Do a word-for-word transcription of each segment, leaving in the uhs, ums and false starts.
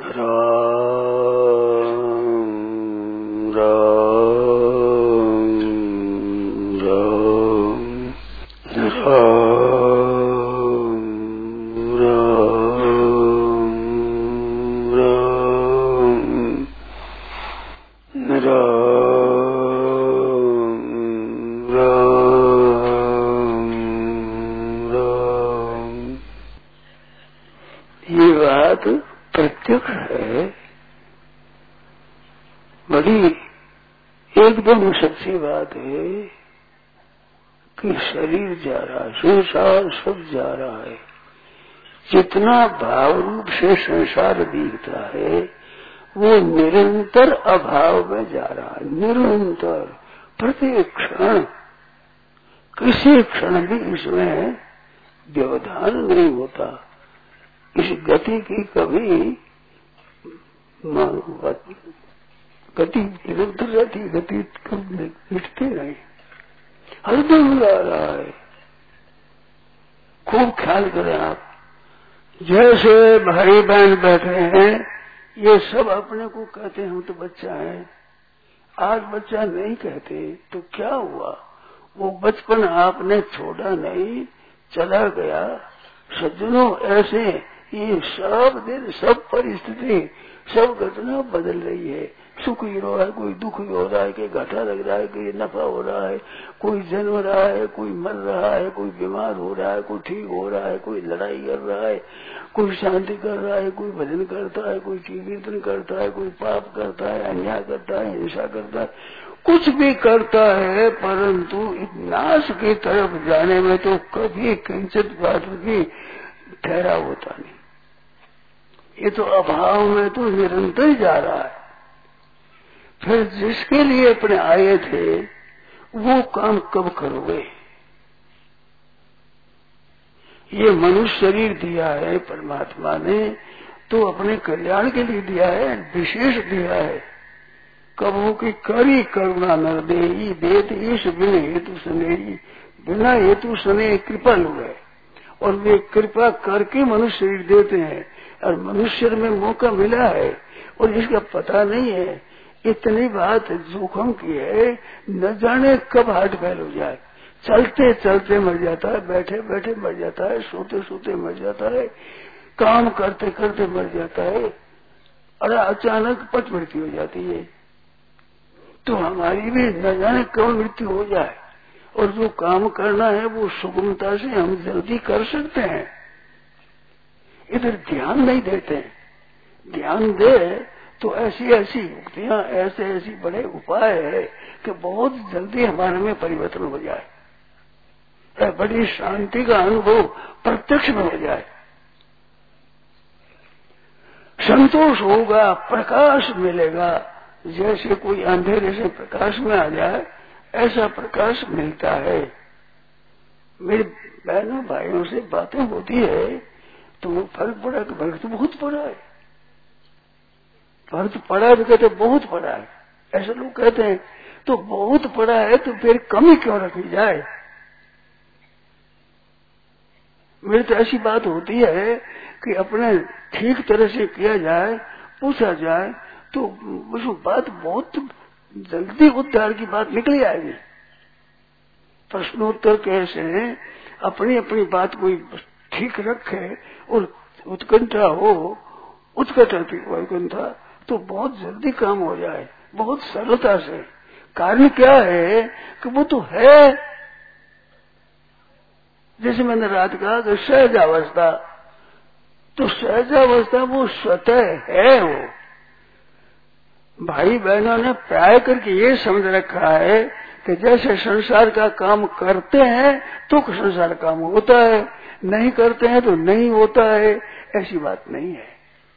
राम राम राम राम राम राम राम। ये बात प्रत्यक्ष है, बड़ी एकदम सच्ची बात है कि शरीर जा रहा है, संसार सब जा रहा है। जितना भाव रूप से संसार दिखता है वो निरंतर अभाव में जा रहा है, निरंतर प्रत्येक क्षण। किसी क्षण भी इसमें व्यवधान नहीं होता। इस गति की कभी गति निरंतर रहती, गति कभी मिटती नहीं, हरदम जा रहा है। खूब ख्याल करें आप। जैसे भाई बहन बैठे हैं, ये सब अपने को कहते हैं हम तो बच्चा है। आज बच्चा नहीं कहते तो क्या हुआ? वो बचपन आपने छोड़ा नहीं, चला गया। सज्जनों ऐसे ये सब दिन सब परिस्थिति सब घटना बदल रही है। सुख ही हो रहा है, कोई दुख ही हो रहा है, कोई घाटा लग रहा है, कोई नफा हो रहा है, कोई जन्म रहा है, कोई मर रहा है, कोई बीमार हो रहा है, कोई ठीक हो रहा है, कोई लड़ाई कर रहा है, कोई शांति कर रहा है, कोई भजन करता है, कोई कीर्तन करता है, कोई पाप करता है, अन्याय करता है, हिंसा करता है, कुछ भी करता है। परंतु नाश की तरफ जाने में तो कभी किंचित बात की ठहराव होता नहीं। ये तो अभाव में तो निरंतर जा रहा है। फिर जिसके लिए अपने आए थे वो काम कब करोगे? ये मनुष्य शरीर दिया है परमात्मा ने तो अपने कल्याण के लिए दिया है, विशेष दिया है। कबू की करी करुणा नर देही देत ईश बिन हेतु स्नेही, बिना हेतु स्नेह कृपा लू है। और वे कृपा करके मनुष्य शरीर देते हैं और मनुष्य में मौका मिला है और इसका पता नहीं है। इतनी बात जोखम की है, न जाने कब हार्ट फेल हो जाए। चलते चलते मर जाता है, बैठे बैठे मर जाता है, सोते सोते मर जाता है, काम करते करते मर जाता है, और अचानक पट मृत्यु हो जाती है। तो हमारी भी न जाने कब मृत्यु हो जाए। और जो काम करना है वो सुगमता से हम जल्दी कर सकते हैं। इधर ध्यान नहीं देते। ध्यान दे तो ऐसी ऐसी युक्तियां, ऐसे ऐसी बड़े उपाय है कि बहुत जल्दी हमारे में परिवर्तन हो जाए, बड़ी शांति का अनुभव प्रत्यक्ष में हो जाए, संतोष होगा, प्रकाश मिलेगा। जैसे कोई अंधेरे से प्रकाश में आ जाए ऐसा प्रकाश मिलता है। मेरे बहनों भाइयों से बातें होती है तो वो फर्क पड़ा कि फर्क तो बहुत पड़ा है, फर्क पड़ा तो कहते बहुत पड़ा है, ऐसे लोग कहते हैं। तो बहुत पड़ा है तो फिर कमी क्यों रखी जाए? मेरी तो ऐसी बात होती है कि अपने ठीक तरह से किया जाए, पूछा जाए तो वो बात बहुत जल्दी उद्धार की बात निकल आएगी। प्रश्नोत्तर कैसे अपनी अपनी बात कोई ठीक रखे और उत्कंठा हो, उत्कंठा उत्कंठा तो बहुत जल्दी काम हो जाए, बहुत सरलता से। कारण क्या है कि वो तो है, जैसे मैंने रात कहा कि सहजावस्था, तो सहजावस्था वो स्वतः है। वो भाई बहनों ने प्राय करके ये समझ रखा है कि जैसे संसार का काम करते हैं तो संसार काम होता है, नहीं करते हैं तो नहीं होता है। ऐसी बात नहीं है।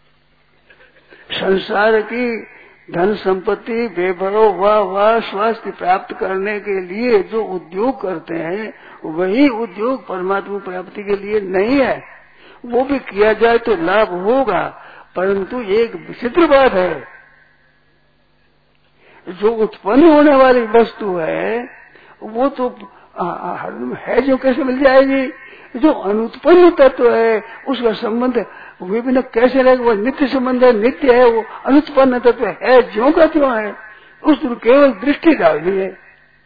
संसार की धन संपत्ति, वैभव, वाह वाह, स्वास्थ्य प्राप्त करने के लिए जो उद्योग करते हैं वही उद्योग परमात्मा प्राप्ति के लिए नहीं है। वो भी किया जाए तो लाभ होगा, परंतु एक विचित्र बात है, जो उत्पन्न होने वाली वस्तु है वो तो है, जो कैसे मिल जाएगी? जो अनुत्पन्न तत्व है उसका संबंध वे बिना कैसे रहेगा? वो नित्य संबंध है, नित्य है, वो अनुत्पन्न तत्व है, ज्यों का त्यों है। उस पर केवल दृष्टि डालनी है।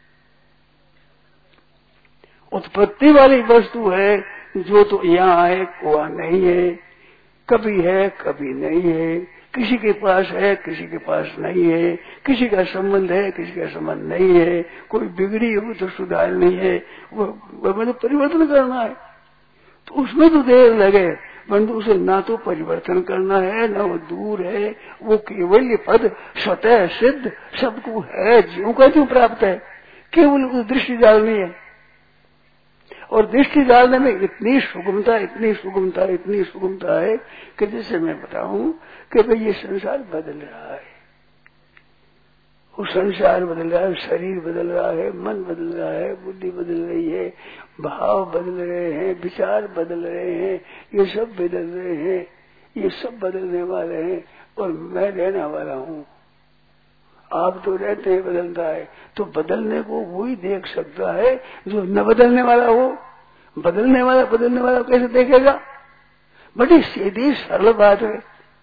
उत्पत्ति वाली वस्तु है जो तो यहाँ है वहाँ नहीं है, कभी है कभी नहीं है, किसी के पास है किसी के पास नहीं है, किसी का संबंध है किसी का संबंध नहीं है, कोई बिगड़ी हो तो सुधारनी है, वो, वो मतलब परिवर्तन करना है। तो उसमें तो देर लगे, परंतु उसे ना तो परिवर्तन करना है ना वो दूर है, वो केवल ये पद स्वतः सिद्ध सबको है, ज्यों का त्यों प्राप्त है, केवल उस दृष्टि डालनी है। और दृष्टि डालने में इतनी सुगमता इतनी सुगमता इतनी सुगमता है कि जैसे मैं बताऊं कि भाई ये संसार बदल रहा है, वो संसार बदल रहा है, शरीर बदल रहा है, मन बदल रहा है, बुद्धि बदल रही है, भाव बदल रहे हैं, विचार बदल रहे हैं, ये सब बदल रहे हैं, ये सब बदलने वाले हैं और मैं रहने वाला हूँ। आप तो रहते हैं बदलता है, तो बदलने को वही देख सकता है जो न बदलने वाला हो। बदलने वाला बदलने वाला कैसे देखेगा? बड़ी सीधी सरल बात है।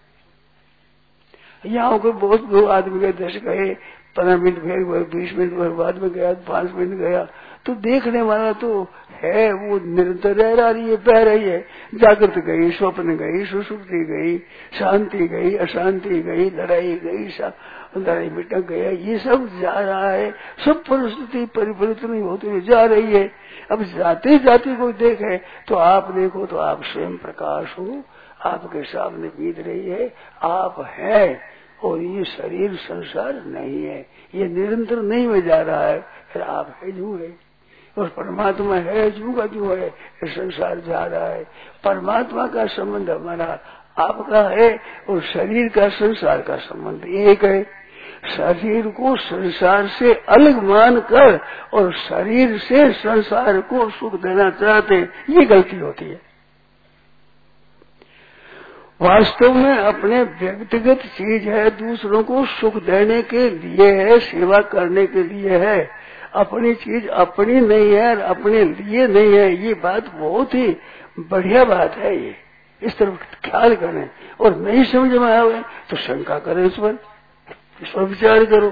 यहाँ को बहुत दो आदमी गए, दस गए, पंद्रह मिनट गए, बीस मिनट बाद में गया, पांच मिनट गया, तो देखने वाला तो है वो निरंतर रह रही है, बह रही है। जागृत गई, स्वप्न गई, सुसुप्ति गई, शांति गई, अशांति गई, लड़ाई गई, लड़ाई मिटक गया, ये सब जा रहा है, सब परिस्थिति परिवर्तन होती हुई जा रही है। अब जाते जाते कोई देखे तो आप देखो तो आप स्वयं प्रकाश हो, आपके सामने बीत रही है, आप है और ये शरीर संसार नहीं है, ये निरंतर नहीं में जा रहा है, फिर आप है जो है और परमात्मा है जो का जो है, संसार जा रहा है। परमात्मा का संबंध हमारा आपका है और शरीर का संसार का संबंध एक है। शरीर को संसार से अलग मान कर और शरीर से संसार को सुख देना चाहते, ये गलती होती है। वास्तव में अपने व्यक्तिगत चीज है, दूसरों को सुख देने के लिए है, सेवा करने के लिए है। अपनी चीज अपनी नहीं है और अपने लिए नहीं है, ये बात बहुत ही बढ़िया बात है। ये इस तरफ ख्याल करें और नहीं समझ में आवे तो शंका करें, इस पर इस पर विचार करो।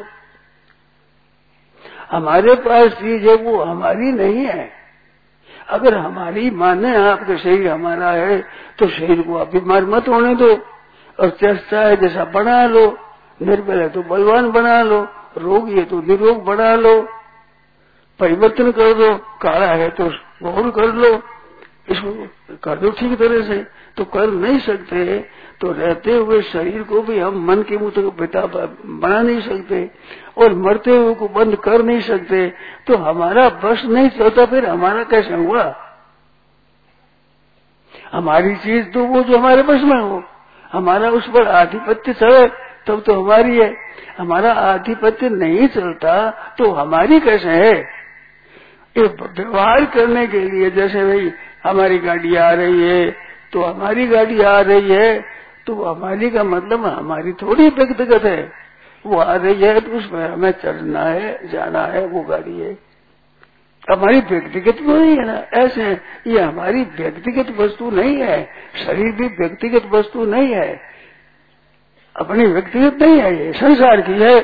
हमारे पास चीज है वो हमारी नहीं है। अगर हमारी माने आपका शरीर हमारा है तो शरीर को आप बीमार मत होने दो और चर्चा है जैसा बना लो, निर्बल है तो बलवान बना लो, रोगी है तो निरोग बना लो, परिवर्तन कर दो, काला है तो गौर कर लो, इसको कर दो ठीक तरह से। तो कर नहीं सकते तो रहते हुए शरीर को भी हम मन के मुताबिक बिता बना नहीं सकते और मरते हुए को बंद कर नहीं सकते, तो हमारा बस नहीं चलता, फिर हमारा कैसे हुआ? हमारी चीज तो वो जो हमारे बस में हो, हमारा उस पर आधिपत्य चले तब तो हमारी है। हमारा आधिपत्य नहीं चलता तो हमारी कैसे है? ये व्यवहार करने के लिए जैसे भाई हमारी गाड़ी आ रही है तो हमारी गाड़ी आ रही है, तो हमारी का मतलब हमारी थोड़ी व्यक्तिगत है, वो आ रही है तो उसमें हमें चलना है, जाना है, वो गाड़ी है, हमारी व्यक्तिगत तो नहीं है ना। ऐसे ये हमारी व्यक्तिगत वस्तु नहीं है, शरीर भी व्यक्तिगत वस्तु नहीं है, अपनी व्यक्तिगत नहीं है, ये संसार की है,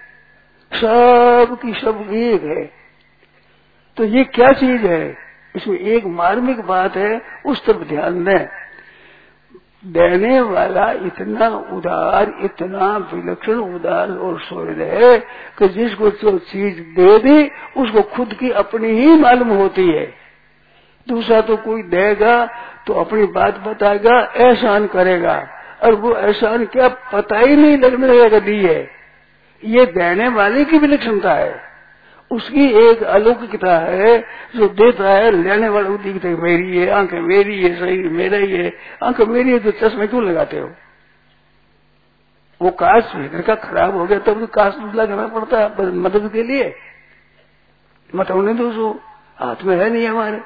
सब की सब एक है। तो ये क्या चीज है? इसमें एक मार्मिक बात है, उस तरफ ध्यान दें। देने वाला इतना उदार, इतना विलक्षण उदार और सूर्य है कि जिसको जो चीज दे दी उसको खुद की अपनी ही मालूम होती है। दूसरा तो कोई देगा तो अपनी बात बताएगा, एहसान करेगा, और वो एहसान क्या पता ही नहीं लगने लगेगा दी है। ये देने वाले की विलक्षणता है, उसकी एक अलौकिकता है। जो देता है लेने वाले को दिखता है मेरी है, आंखें मेरी है, शरीर मेरा ही है। आंखें मेरी है तो चश्मे क्यों लगाते हो? वो कांच भीतर का खराब हो गया तब तो कांच लगाना पड़ता है मदद के लिए, मत होने दो, सो हाथ में है नहीं हमारे।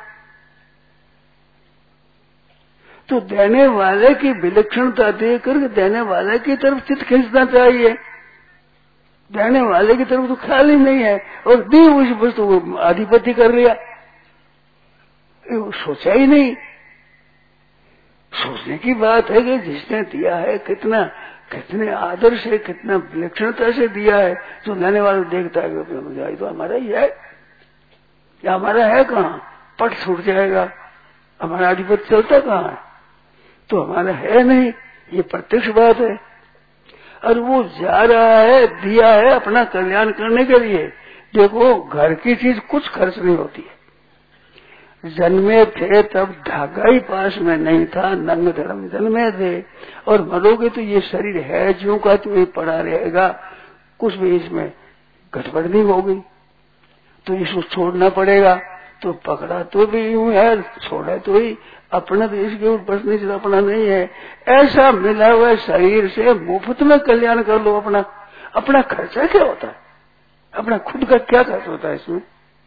तो देने वाले की विलक्षणता देकर देने वाले की तरफ चित्त खींचना चाहिए। देने वाले की तरफ तो ख्याल ही नहीं है और दी उस वस्तु को आधिपत्य कर लिया, वो सोचा ही नहीं। सोचने की बात है कि जिसने दिया है कितना कितने आदर से कितना विलक्षणता से दिया है, जो लेने वाला देखता है कि तो हमारा ही है या हमारा है कहाँ, पट छूट जाएगा, हमारा अधिपति चलता कहाँ है, तो हमारा है नहीं, ये प्रत्यक्ष बात है। और वो जा रहा है, दिया है अपना कल्याण करने के लिए। देखो घर की चीज कुछ खर्च नहीं होती है। जन्मे थे तब धागा ही पास में नहीं था, नंग धर्म जन्मे थे, और मरोगे तो ये शरीर है जो का तो ये पड़ा रहेगा, कुछ भी इसमें गड़बड़ नहीं होगी, तो इसको छोड़ना पड़ेगा। तो पकड़ा तो भी यूं है, छोड़ा तो ही, अपना तो इसके ऊपर बसने से अपना नहीं है। ऐसा मिला हुआ शरीर से मुफ्त में कल्याण कर लो अपना। अपना खर्चा क्या होता है, अपना खुद का क्या खर्च होता है इसमें।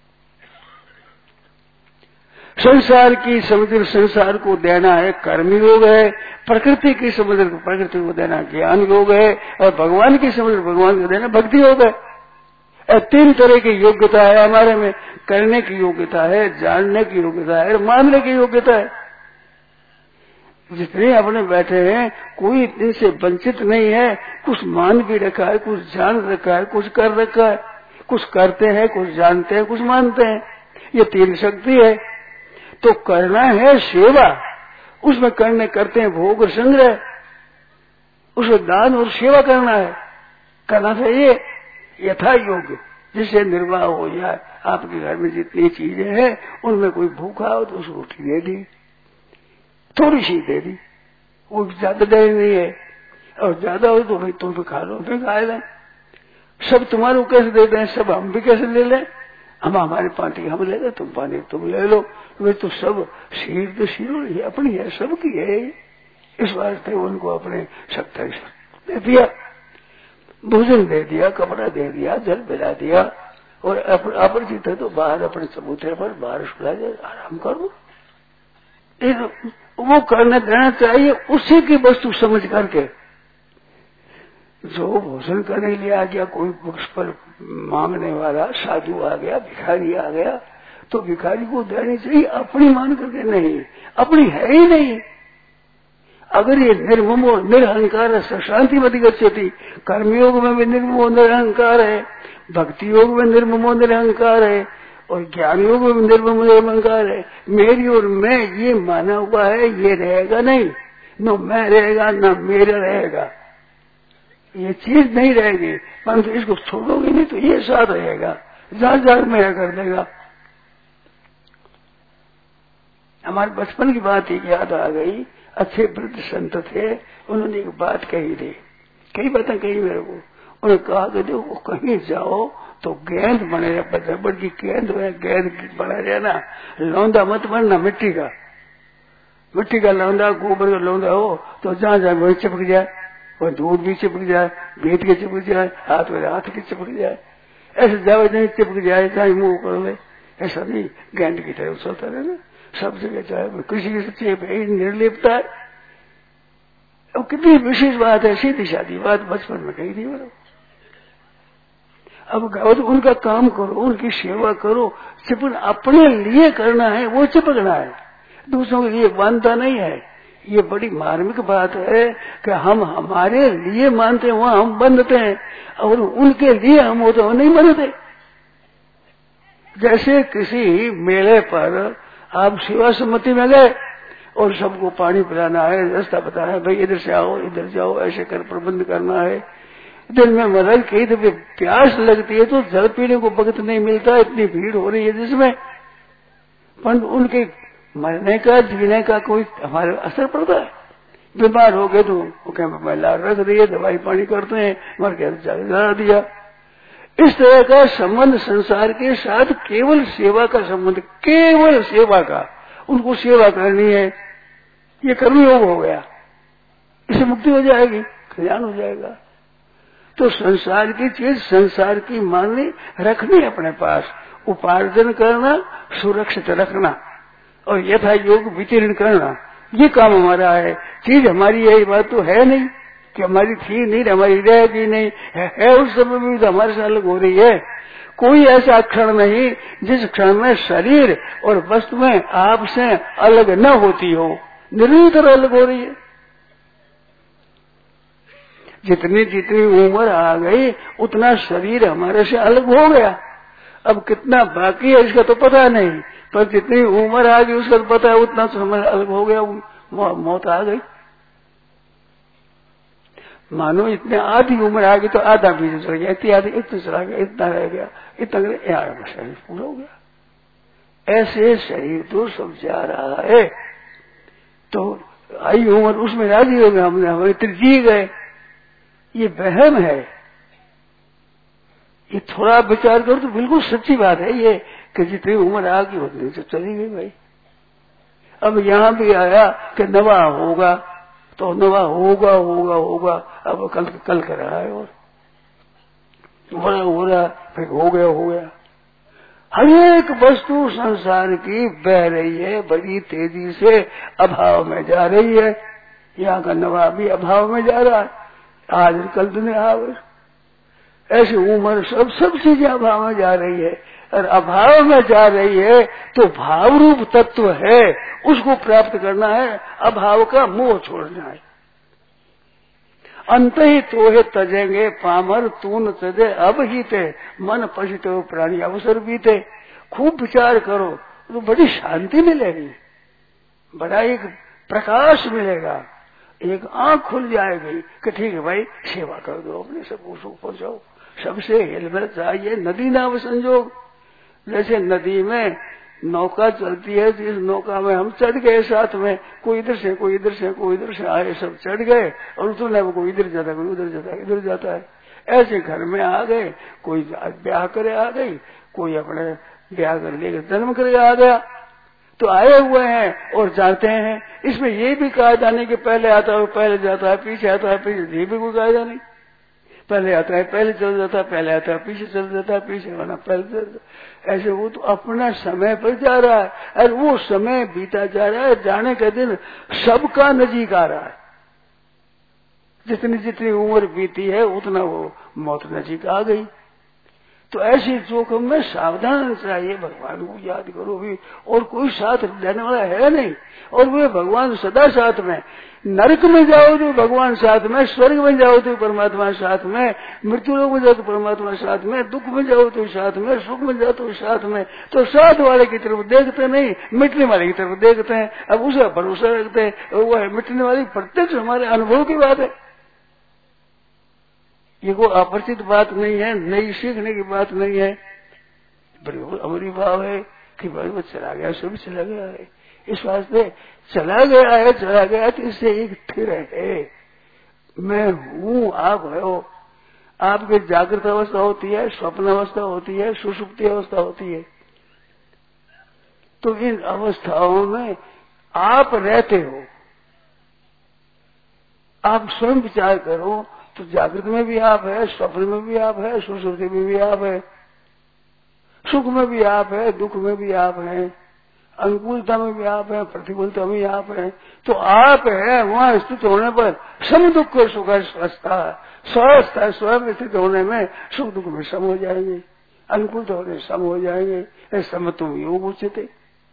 संसार की समुद्र संसार को देना है कर्म योग है, प्रकृति की समुद्र को प्रकृति को देना ज्ञान योग है, और भगवान की समुद्र भगवान को देना भक्ति योग है। तीन तरह की योग्यता है हमारे में, करने की योग्यता है, जानने की योग्यता है, और मानने की योग्यता है। जितने अपने बैठे हैं कोई इतने से वंचित नहीं है, कुछ मान भी रखा है, कुछ जान रखा है, कुछ कर रखा है, कुछ करते हैं, कुछ जानते हैं, कुछ मानते हैं। ये तीन शक्ति है। तो करना है सेवा, उसमें करने करते हैं भोग और संग्रह, उसमें दान और सेवा करना है, करना चाहिए यथा योग्य, जिससे निर्वाह हो जाए। आपके घर में जितनी चीजें हैं उनमें कोई भूखा हो तो उसको रोटी दे दी, थोड़ी सी दे दी, वो ज्यादा दे नहीं है, और ज्यादा हो तो भाई तुम भी खा लो, फिर खा लें। सब तुम्हारे कैसे दे दें, सब हम भी कैसे ले लें, हम हमारे पानी हम ले लें, तुम पानी तुम ले लो। वे तो सब शीर तो शीरों ही अपनी है, सबकी है। इस वास्ते उनको अपने सत्ता दे दिया, भोजन दे दिया, कपड़ा दे दिया, जल पिला दिया, और अपरिचित है तो बाहर अपने चबूतरे पर बाहर सुला दे, आराम करो। वो करने देना चाहिए उसी की वस्तु समझ करके। जो भोजन करने के लिए आ गया, कोई वृक्ष पर मांगने वाला साधु आ गया, भिखारी आ गया, तो भिखारी को देनी चाहिए, अपनी मान करके नहीं, अपनी है ही नहीं। अगर ये निर्ममो निरहंकार शांति मति गच्छति, कर्मयोग में भी निर्ममो निरहंकार है, भक्ति योग में निर्ममो निरहंकार है, और ज्ञान योग में निर्ममो निरहंकार है। मेरी और मैं ये माना हुआ है, ये रहेगा नहीं, न मैं रहेगा न मेरा रहेगा, ये चीज नहीं रहेगी। परंतु इसको छोड़ोगे नहीं तो ये साथ रहेगा, जार जार मेरा कर देगा। हमारे बचपन की बात एक याद आ गई। अच्छे वृद्ध संत थे, उन्होंने एक बात कही थी, कई बातें कही मेरे को। उन्होंने कहा कि देखो कहीं जाओ तो गेंद बने रहे, रबड़ की गेंद है, गेंद बना रहना, लौंदा मत बनना मिट्टी का, मिट्टी का लौंदा, गोबर का लौंदा हो तो जहाँ जहाँ वही चिपक जाए, और दूध भी चिपक जाए, भेद के चिपक जाए, हाथ में हाथ की चिपक जाए, ऐसे जाओ नहीं चिपक जाए, चाहे मुंह कर ले, ऐसा नहीं, गेंद की तरह उछलता रहना सब जगह, चाहे किसी की चेप है, निर्लिपता है। अब कितनी विशेष बात है, सीधी सादी बात बचपन में कही थी मेरे। अब गाओ तो उनका काम करो, उनकी सेवा करो, चिपक अपने लिए करना है, वो चिपकना है, दूसरों के लिए बांधता नहीं है। ये बड़ी मार्मिक बात है कि हम हमारे लिए मानते हैं, वहां हम बंधते हैं, और उनके लिए हम होते हैं नहीं बंधते। जैसे किसी मेले पर आप सेवा सम्मति में गए और सबको पानी पिलाना है, रास्ता बताना है, भाई इधर से आओ इधर जाओ, ऐसे कर प्रबंध करना है। दिन में मदद कही तो प्यास लगती है तो जल पीने को वक्त नहीं मिलता, इतनी भीड़ हो रही है जिसमें, पर उनके मरने का जीने का कोई हमारे असर पड़ता है। बीमार हो गए तो वो क्या महिला रख दिए, दवाई पानी करते हैं, मर गया तो जला दिया। इस तरह का संबंध संसार के साथ केवल सेवा का संबंध, केवल सेवा का, उनको सेवा करनी है, ये कर्मयोग हो गया, इससे मुक्ति हो जाएगी, कल्याण हो जाएगा। तो संसार की चीज संसार की माननी रखनी अपने पास, उपार्जन करना, सुरक्षित रखना, और यथा योग वितरण करना, ये काम हमारा है। चीज हमारी है, ये बात तो है नहीं कि हमारी थी नहीं, हमारी रहेगी नहीं, है, है उस समय भी तो हमारे से अलग हो रही है। कोई ऐसा क्षण नहीं जिस क्षण में शरीर और वस्तु में आपसे अलग न होती हो, निरंतर अलग हो रही है। जितनी जितनी उम्र आ गई उतना शरीर हमारे से अलग हो गया। अब कितना बाकी है इसका तो पता नहीं, पर जितनी उम्र आ गई उसका तो पता है, उतना तो हमारे अलग हो गया, मौत आ गई। मानो इतने आधी उम्र आ गई तो आधा भी चला गया, इतनी आधी इतना चला गया, इतना रह गया, इतना यार शरीर पूरा हो गया। ऐसे शरीर तो सब जा रहा है, तो आई उम्र उसमें राजी हो गए, हमने हमें इतने जी गए। ये वहम है। ये थोड़ा विचार करो तो बिल्कुल सच्ची बात है ये, कि जितनी उम्र आ गई उतनी तो चली गई भाई। अब यहाँ भी आया कि नवा होगा, तो नवा होगा होगा होगा, अब कल कल कर रहा है और हो रहा हो रहा फिर हो गया हो गया। हर एक वस्तु संसार की बह रही है, बड़ी तेजी से अभाव में जा रही है। यहाँ का नवा भी अभाव में जा रहा है, आज कल दुनिया आवे। ऐसी उम्र सब सब चीजें अभाव में जा रही है, और अभाव में जा रही है तो भाव रूप तत्व है, उसको प्राप्त करना है, अभाव का मोह छोड़ना है। अंत ही तो है तजेंगे पामर तून तजे अब ही थे, मन पछते प्राणी अवसर भी थे। खूब विचार करो तो बड़ी शांति मिलेगी, बड़ा एक प्रकाश मिलेगा, एक आंख खुल जाएगी कि ठीक है भाई सेवा कर दो, अपने सबको सुख पहुंचाओ, सबसे हिलमिल चाहिए। नदी नाव संजोग, जैसे नदी में नौका चलती है, जिस नौका में हम चढ़ गए साथ में, कोई इधर से कोई इधर से कोई इधर से आए, सब चढ़ गए और उतरने में कोई इधर जाता है कोई उधर जाता है इधर जाता है। ऐसे घर में आ गए, कोई ब्याह करे आ गई, कोई अपने ब्याह कर लेकर जन्म करे आ गया, तो आए हुए हैं और जाते हैं। इसमें ये भी कहा जाने कि पहले आता है पहले जाता है, पीछे आता है पीछे, ये भी कोई कायदा नहीं। पहले आता है पहले चल जाता है, पहले आता है पीछे चल जाता है, पीछे वाला पहले चल जाता है। ऐसे वो तो अपना समय पर जा रहा है, और वो समय बीता जा रहा है, जाने का दिन सबका नजीक आ रहा है। जितनी जितनी उम्र बीती है उतना वो मौत नजीक आ गई। तो ऐसे जोखिम में सावधान चाहिए, भगवान को याद करो भी, और कोई साथ देने वाला है नहीं। और वे भगवान सदा साथ में, नरक में जाओ तो भगवान साथ में, स्वर्ग में जाओ तो परमात्मा साथ में, मृत्यु लोक में जाओ तो परमात्मा साथ में, दुख में जाओ तो साथ में, सुख में जाओ तो साथ में। तो साथ वाले की तरफ देखते नहीं, मिटने वाले की तरफ देखते हैं। अब उसे भरोसा रखते हैं, वो है मिटने वाली, प्रत्यक्ष हमारे अनुभव की बात है। ये कोई अपरिचित बात नहीं है, नई सीखने की बात नहीं है। बड़ी अमरी भाव है कि भाई वो चला गया, सब चला गया है। इस वास्ते चला गया है, चला गया तो इससे एक स्थिर है, मैं हूँ, आप हो। आपकी जागृत अवस्था होती है, स्वप्न अवस्था होती है, सुषुप्ति अवस्था होती है। तो इन अवस्थाओं में आप रहते हो। आप स्वयं विचार करो तो जागृत में भी आप है, स्वप्न में भी आप है, सुषुप्ति में भी आप है, सुख में भी आप है, दुख में भी आप है, अनुकूलता में भी आप है, प्रतिकूलता में भी आप है। तो आप है वहां स्थित होने पर सम दुख को सुख स्वस्थता स्वस्थ स्वयं स्थित होने में सुख दुख में सम हो जाएंगे, अनुकूलता होने सम हो जाएंगे। सम तुम योग उचित,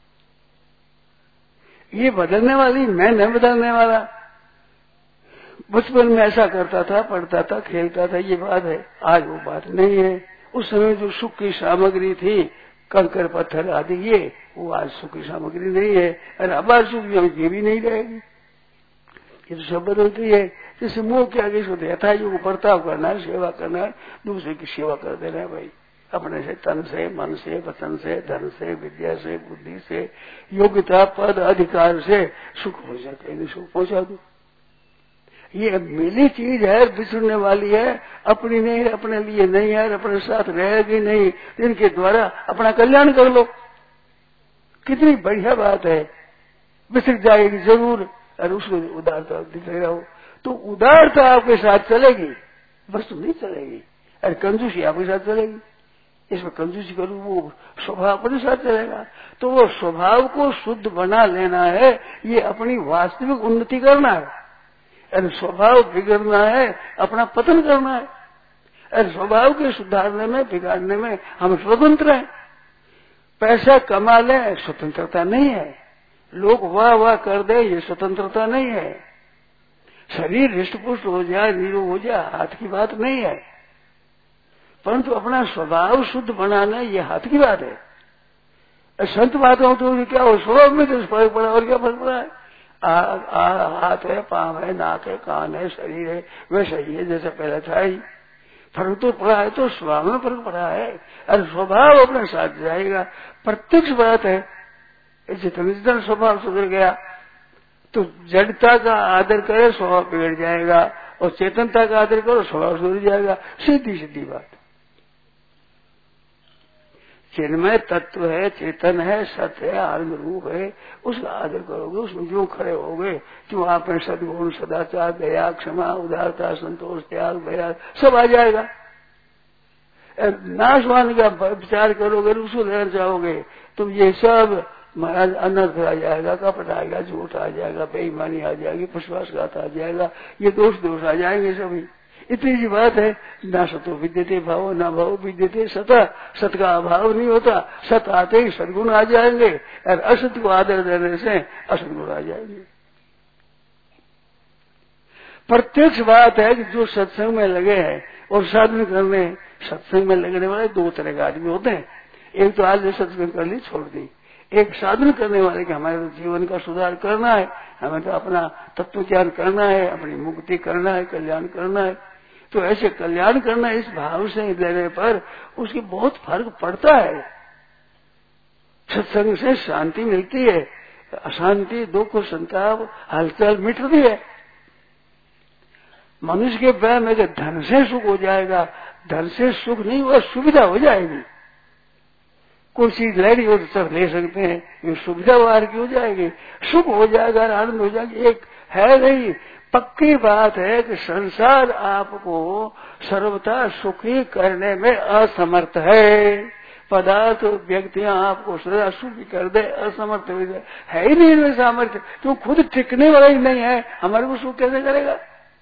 ये बदलने वाली, मैं नहीं बदलने वाला। बचपन में ऐसा करता था, पढ़ता था, खेलता था, ये बात है। आज वो बात नहीं है। उस समय जो सुख की सामग्री थी, कंकर पत्थर आदि, ये वो आज सुख की सामग्री नहीं है, और अब आज सुख ये भी नहीं रहेगी। ये तो सब बदलती है। जैसे मोह के आगे इसको यथा योग बर्ताव करना है, सेवा करना है, दूसरे की सेवा कर देना है भाई, अपने से, तन से, मन से, वचन से, धन से, विद्या से, बुद्धि से, योग्यता, पद, अधिकार से सुख हो जाते, सुख पहुंचा दो। ये मिली चीज है, बिछड़ने वाली है, अपनी नहीं है, अपने लिए नहीं है, अपने साथ रहेगी नहीं। इनके द्वारा अपना कल्याण कर लो, कितनी बढ़िया बात है। बिछड़ जाएगी जरूर, और उसको उदारता दिखे रहो, तो उदारता आपके साथ चलेगी, वस्तु नहीं चलेगी। और कंजूसी आपके साथ चलेगी, इसमें कंजूसी करूँ वो स्वभाव अपने साथ चलेगा। तो वो स्वभाव को शुद्ध बना लेना है, ये अपनी वास्तविक उन्नति करना है। और स्वभाव बिगड़ना है, अपना पतन करना है। और स्वभाव के सुधारने में, बिगाड़ने में हम स्वतंत्र हैं। पैसा कमा लें, स्वतंत्रता नहीं है। लोग वाह वाह कर दे, ये स्वतंत्रता नहीं है। शरीर हृष्टपुष्ट हो जाए, निरोग हो जाए, हाथ की बात नहीं है, परंतु अपना स्वभाव शुद्ध बनाना ये हाथ की बात है। संत बातों तो क्या हो, स्वभाव में तो फर्क पड़ा, और क्या फर्क पड़ा है? आ, आ, हाथ है, पांव है, नाक है, कान है, शरीर है, वैसा ही है जैसा पहले था ही। फर्क तो पड़ा है, तो स्वभाव में फर्क पड़ा है, और स्वभाव अपने साथ जाएगा। प्रत्यक्ष बात है, जितने जितना स्वभाव सुधर गया तो जड़ता का आदर करे स्वभाव बिगड़ जाएगा, और चेतनता का आदर करो स्वभाव सुधर जाएगा। सीधी सीधी बात। चिन्मय तत्व है, चेतन है, सत्य है, आनंद रूप है, उसका आदर करोगे, उसमें जो खड़े होगे, जो आप में सद्गुण, सदाचार, दया, क्षमा, उदारता, संतोष, त्याग, दया सब आ जाएगा। नाशवान का विचार करोगे, उसको लेना चाहोगे, तुम ये सब अनर्थ आ जाएगा, कपट आ जाएगा, झूठ आ जाएगा, बेईमानी आ जाएगी, विश्वासघात आ जाएगा, ये दोष दोष आ जाएंगे सभी। इतनी सी बात है। ना सतो विद्यते भाव, ना भाव विद्यते सत। सत का अभाव नहीं होता, सत आते ही सद्गुण आ जाएंगे, और असत को आदर देने से असद्गुण आ जाएंगे। प्रत्यक्ष बात है कि जो सत्संग में लगे हैं और साधन करने, सत्संग में लगने वाले दो तरह के आदमी होते हैं। एक तो आज सत्संग कर ली, छोड़ दी। एक साधन करने वाले कि हमारे तो जीवन का सुधार करना है, हमें तो अपना तत्व ज्ञान करना है, अपनी मुक्ति करना है, कल्याण करना है। तो ऐसे कल्याण करना इस भाव से लेने पर उसकी बहुत फर्क पड़ता है। सत्संग से शांति मिलती है, अशांति, दुख, संताप, हलचल मिटती है। मनुष्य के पैर में धन से सुख हो जाएगा, धन से सुख नहीं हुआ, सुविधा हो जाएगी। कोई चीज लेनी हो तो सब ले सकते हैं, ये सुविधा बाहर की हो जाएगी, सुख हो जाएगा, आनंद हो जाएगा। एक है नहीं, पक्की बात है कि संसार आपको सर्वथा सुखी करने में असमर्थ है। पदार्थ व्यक्तियां आपको सदा सुखी कर दे, असमर्थ हो जाए, है ही नहीं इनमें सामर्थ्य। तो खुद टिकने वाला ही नहीं है, हमारे को सुख कैसे करेगा?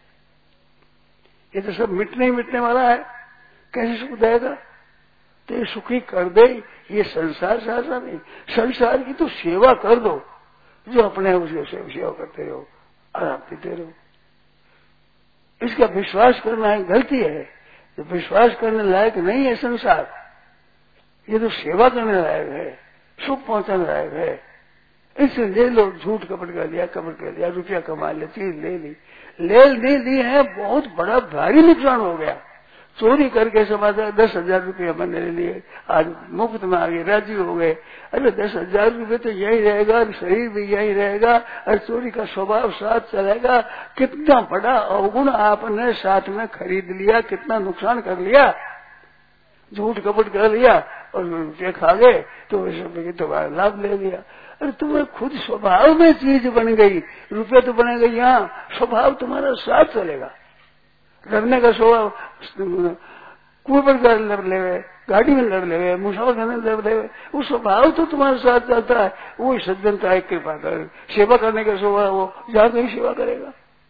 ये तो सब मिटने ही मिटने वाला है, कैसे सुख देगा? तो ये सुखी कर दे, ये संसार सारा नहीं। संसार की तो सेवा कर दो, जो अपने उसके सेवा करते रहो, आराम देते रहो। इसका विश्वास करना है गलती है, तो विश्वास करने लायक नहीं है संसार। ये तो सेवा करने लायक है, सुख पहुंचाने लायक है। इससे ले लो, झूठ कपट कर लिया, कपट कर लिया, रुपया कमा लिया, चीज ले ली, ले ले ली है, बहुत बड़ा भारी नुकसान हो गया। चोरी करके समाचार दस हजार रुपये मैंने ले लिए, आज मुफ्त में आ गए, राजी हो गए। अरे दस हजार रुपये तो यही रहेगा, शरीर भी यही रहेगा, और चोरी का स्वभाव साथ चलेगा। कितना बड़ा अवगुण आपने साथ में खरीद लिया, कितना नुकसान कर लिया, झूठ कपट कर लिया और रुपये खा गए, तो इस रुपये की तुम्हारा लाभ ले लिया। अरे तुम्हें खुद स्वभाव में चीज बन गई, रुपये तो बनेगा यहाँ, स्वभाव तुम्हारा साथ चलेगा। लड़ने का स्वभाव, कुएं पर लड़ ले, गाड़ी में लड़ ले, मुसाफिर खाने लड़ ले, वो स्वभाव तो तुम्हारे साथ चलता है। वो सज्जनता है, कृपा कर, सेवा करने का स्वभाव, वो जहां कहीं सेवा करेगा।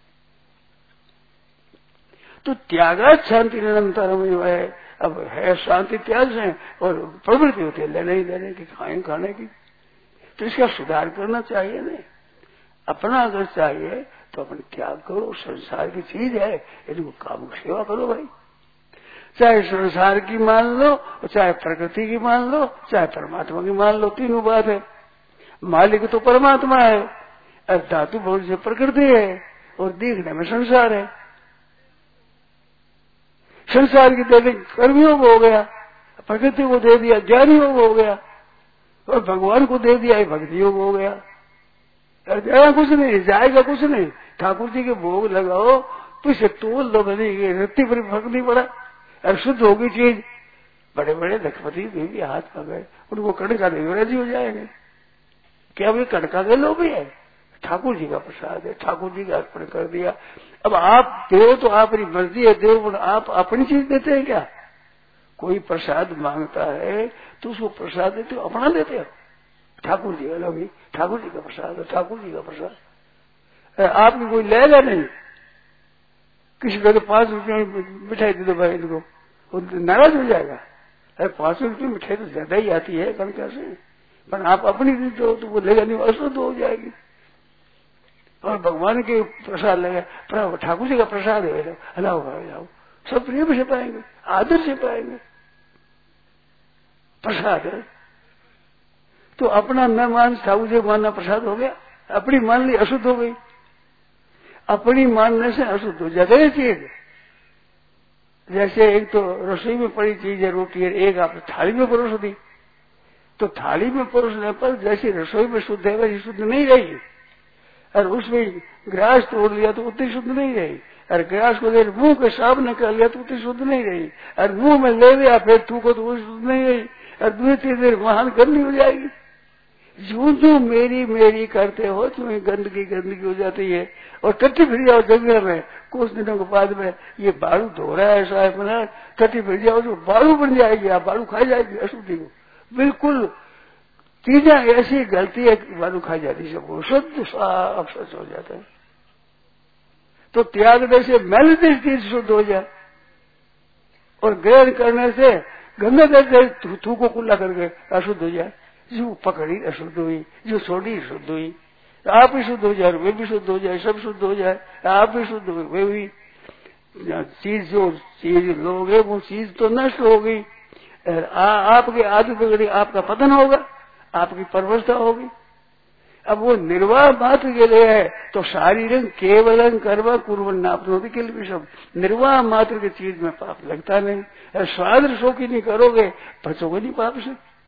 तो त्यागात शांति निरंतर है। अब है शांति त्याग से, और प्रवृत्ति होती है लेने ही लेने की, खाने खाने की। तो इसका सुधार करना चाहिए नहीं। अपना अगर चाहिए तो अपन त्याग करो, संसार की चीज है, इनको काम की सेवा करो भाई। चाहे संसार की मान लो, चाहे प्रकृति की मान लो, चाहे परमात्मा की मान लो, तीनों बात है। मालिक तो परमात्मा है, और धातु बहुत से प्रकृति है, और दिखने में संसार है। संसार की दे दी कर्मयोग हो गया, प्रकृति को दे दिया ज्ञान योग हो गया, और भगवान को दे दिया भक्ति योग हो गया। जाएगा कुछ नहीं, जाएगा कुछ नहीं। ठाकुर जी के भोग लगाओ तो इसे तोल दो, बनी रत्ती पर फर्क नहीं पड़ा, और शुद्ध होगी चीज। बड़े बड़े लखपति भी, भी हाथ पकड़े, उनको कड़का नहीं राजी हो जाएंगे। क्या वे कड़का के लोग भी है? ठाकुर जी का प्रसाद है, ठाकुर जी का अर्पण कर दिया। अब आप दो तो आपकी मर्जी है, दो आप अपनी चीज देते हैं क्या? कोई प्रसाद मांगता है तो उसको प्रसाद देते हो, अपना देते हो। ठाकुर जी का भी, ठाकुर जी का प्रसाद है, ठाकुर जी का प्रसाद। आपकी कोई लेगा नहीं। किसी को तो पांच रुपये मिठाई दे दो भाई, इनको वो नाराज हो जाएगा। अरे पांच सौ रुपये मिठाई तो ज्यादा ही आती है, कम कैसे? पर आप अपनी रीत हो तो वो लेगा नहीं, अशुद्ध हो जाएगी। और भगवान के प्रसाद लगे, ठाकुर जी का प्रसाद है, हलाओ जाओ, सब प्रेम से पाएंगे, आदर से पाएंगे, प्रसाद है। तो अपना न मान ठाकुर जी मानना प्रसाद हो गया, अपनी मान ली अशुद्ध हो गई। अपनी मानने से अशुद्ध हो जाता है चीज। जैसे एक तो रसोई में पड़ी चीज है, रोटी है, एक आप थाली में परोस दी, तो थाली में परोसने पर जैसी रसोई में शुद्ध है वैसी शुद्ध नहीं रही, और उसमें ग्रास तोड़ लिया तो उतनी शुद्ध नहीं रही, और ग्रास को देर मुंह के सामने कर लिया तो उतनी शुद्ध नहीं रही, और मुंह में ले लिया फिर थूको तो वो शुद्ध नहीं रही, और दूसरी देर महान गंदी हो जाएगी। जो जो मेरी मेरी करते हो तुम्हें गंदगी गंदगी हो जाती है। और टट्टी फिर जाओ जंगल में, कुछ दिनों के बाद में ये बालू धो रहा है साहब ना, टट्टी फिर जाओ जो बालू बन जाएगी, आप बालू खाई जाएगी अशुद्धि को। बिल्कुल चीजें ऐसी गलती है कि बालू खाई जाती सबको, शुद्ध साफ सच हो जाता है। तो त्याग दे से मैल देश चीज शुद्ध हो जाए, और ग्रहण करने से गंगा दे थू को कुल्ला करके अशुद्ध हो जाए। जो पकड़ी अशुद्ध हुई, जो छोड़ी शुद्ध हुई, आप भी शुद्ध हो जाए, वे भी शुद्ध हो जाए, सब शुद्ध हो जाए, आप भी शुद्ध हुए, वे भी। चीज जो चीज लोगे वो चीज तो नष्ट हो गई, आपके आदि बिगड़ी, आपका पतन होगा, आपकी परवस्था होगी। अब वो निर्वाह मात्र के लिए है, तो शारीरिक केवल कर्म कुर्बन नापनोति के लिए भी सब निर्वाह मात्र की चीज में पाप लगता नहीं। स्वाद शोकी नहीं करोगे, बचोगे नहीं पाप से।